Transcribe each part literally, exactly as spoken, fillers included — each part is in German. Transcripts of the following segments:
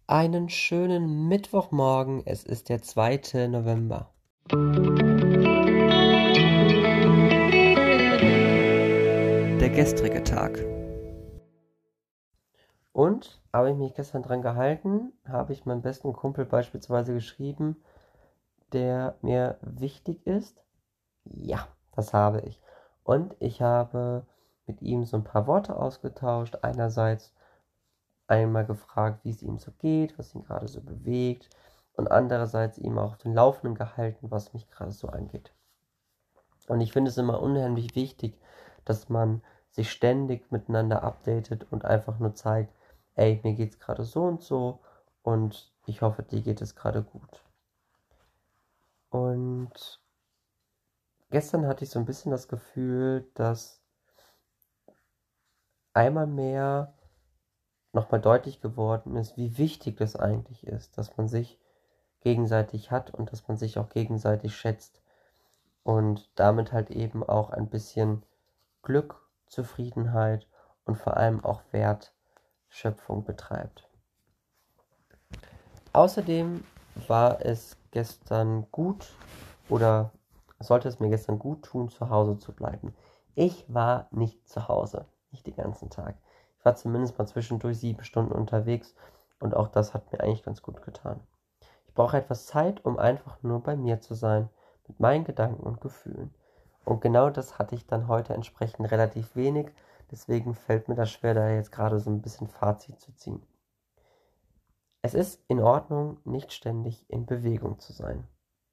Einen schönen Mittwochmorgen, es ist der zweite November. Der gestrige Tag. Und, habe ich mich gestern dran gehalten, habe ich meinem besten Kumpel beispielsweise geschrieben, der mir wichtig ist? Ja, das habe ich. Und ich habe mit ihm so ein paar Worte ausgetauscht. Einerseits einmal gefragt, wie es ihm so geht, was ihn gerade so bewegt. Und andererseits ihm auch auf den Laufenden gehalten, was mich gerade so angeht. Und ich finde es immer unheimlich wichtig, dass man sich ständig miteinander updatet und einfach nur zeigt, ey, mir geht's gerade so und so und ich hoffe, dir geht es gerade gut. Und gestern hatte ich so ein bisschen das Gefühl, dass einmal mehr nochmal deutlich geworden ist, wie wichtig das eigentlich ist, dass man sich gegenseitig hat und dass man sich auch gegenseitig schätzt und damit halt eben auch ein bisschen Glück, Zufriedenheit und vor allem auch Wertschöpfung betreibt. Außerdem war es gestern gut oder sollte es mir gestern gut tun, zu Hause zu bleiben. Ich war nicht zu Hause, nicht den ganzen Tag. Ich war zumindest mal zwischendurch sieben Stunden unterwegs und auch das hat mir eigentlich ganz gut getan. Ich brauche etwas Zeit, um einfach nur bei mir zu sein, mit meinen Gedanken und Gefühlen. Und genau das hatte ich dann heute entsprechend relativ wenig, deswegen fällt mir das schwer, da jetzt gerade so ein bisschen Fazit zu ziehen. Es ist in Ordnung, nicht ständig in Bewegung zu sein.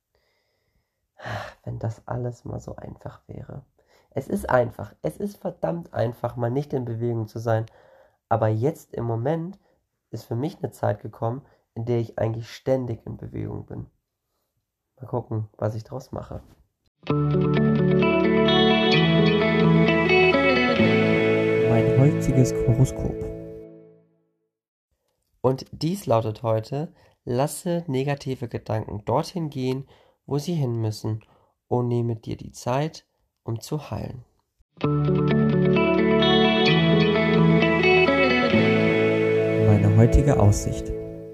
Wenn das alles mal so einfach wäre. Es ist einfach, es ist verdammt einfach, mal nicht in Bewegung zu sein. Aber jetzt im Moment ist für mich eine Zeit gekommen, in der ich eigentlich ständig in Bewegung bin. Mal gucken, was ich draus mache. Mein heutiges Horoskop. Und dies lautet heute: Lasse negative Gedanken dorthin gehen, wo sie hin müssen, und nehme dir die Zeit, um zu heilen. Meine heutige Aussicht.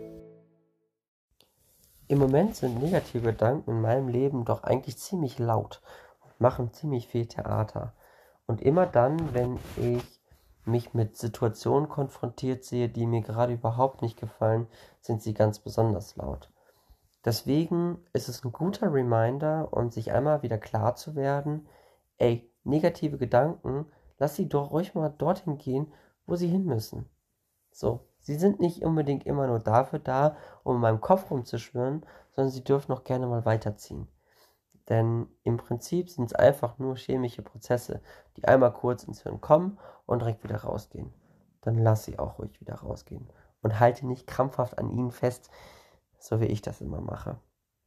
Im Moment sind negative Gedanken in meinem Leben doch eigentlich ziemlich laut und machen ziemlich viel Theater. Und immer dann, wenn ich mich mit Situationen konfrontiert sehe, die mir gerade überhaupt nicht gefallen, sind sie ganz besonders laut. Deswegen ist es ein guter Reminder, um sich einmal wieder klar zu werden, ey, negative Gedanken, lass sie doch ruhig mal dorthin gehen, wo sie hin müssen. So, sie sind nicht unbedingt immer nur dafür da, um in meinem Kopf rumzuschwirren, sondern sie dürfen auch gerne mal weiterziehen. Denn im Prinzip sind es einfach nur chemische Prozesse, die einmal kurz ins Hirn kommen und direkt wieder rausgehen. Dann lass sie auch ruhig wieder rausgehen und halte nicht krampfhaft an ihnen fest, so wie ich das immer mache.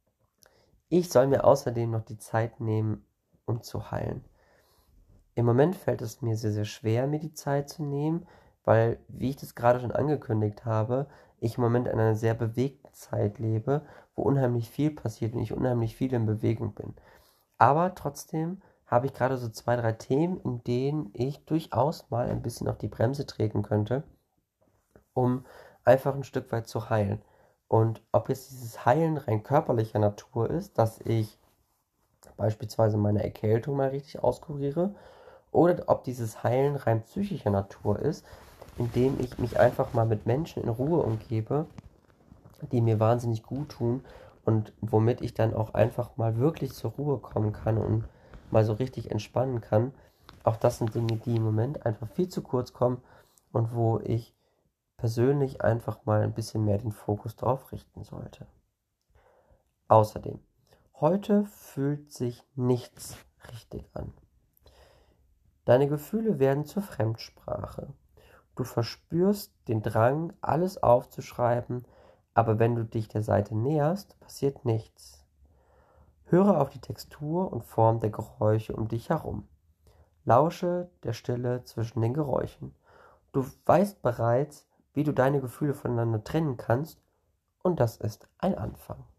Ich soll mir außerdem noch die Zeit nehmen, um zu heilen. Im Moment fällt es mir sehr, sehr schwer, mir die Zeit zu nehmen, weil, wie ich das gerade schon angekündigt habe, ich im Moment in einer sehr bewegten Zeit lebe, wo unheimlich viel passiert und ich unheimlich viel in Bewegung bin. Aber trotzdem habe ich gerade so zwei, drei Themen, in denen ich durchaus mal ein bisschen auf die Bremse treten könnte, um einfach ein Stück weit zu heilen. Und ob jetzt dieses Heilen rein körperlicher Natur ist, dass ich beispielsweise meine Erkältung mal richtig auskuriere, oder ob dieses Heilen rein psychischer Natur ist, indem ich mich einfach mal mit Menschen in Ruhe umgebe, die mir wahnsinnig gut tun und womit ich dann auch einfach mal wirklich zur Ruhe kommen kann und mal so richtig entspannen kann. Auch das sind Dinge, die im Moment einfach viel zu kurz kommen und wo ich persönlich einfach mal ein bisschen mehr den Fokus drauf richten sollte. Außerdem, heute fühlt sich nichts richtig an. Deine Gefühle werden zur Fremdsprache. Du verspürst den Drang, alles aufzuschreiben, aber wenn du dich der Seite näherst, passiert nichts. Höre auf die Textur und Form der Geräusche um dich herum. Lausche der Stille zwischen den Geräuschen. Du weißt bereits, wie du deine Gefühle voneinander trennen kannst, und das ist ein Anfang.